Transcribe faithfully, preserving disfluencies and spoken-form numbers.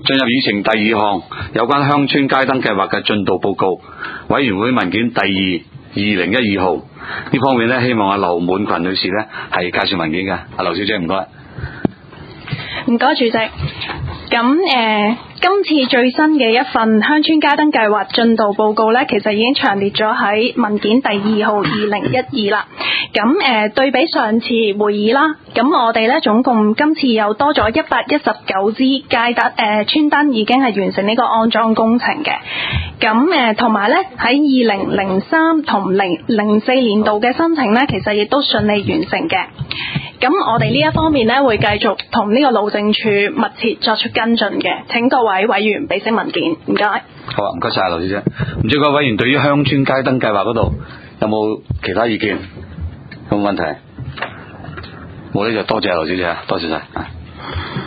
進入議程第二項有關鄉村街燈計劃嘅進度報告，委員會文件第二二零一二號呢方面呢，希望阿劉滿群女士呢係介紹文件嘅。阿劉小姐唔該。 唔該，主席。咁誒、呃，今次最新嘅一份鄉村街燈計劃進度報告呢，其實已經詳列咗喺文件第二號二零一二啦。咁誒、呃，對比上次會議啦，咁我哋呢總共今次又多咗一百一十九支街燈誒、呃、村燈已經係完成呢個安裝工程嘅。咁誒，同埋呢喺二零零三同零零四年度嘅申請呢，其實亦都順利完成嘅。咁我哋呢一方面呢，會繼續同呢個路政署密切作出跟進嘅。請各位委員俾悉文件，唔該。 好啊，唔該晒劉小姐。唔知各位委員對於鄉村街燈計劃嗰度有冇其他意見？有冇問題？冇呢就多謝劉小姐啊，多謝晒。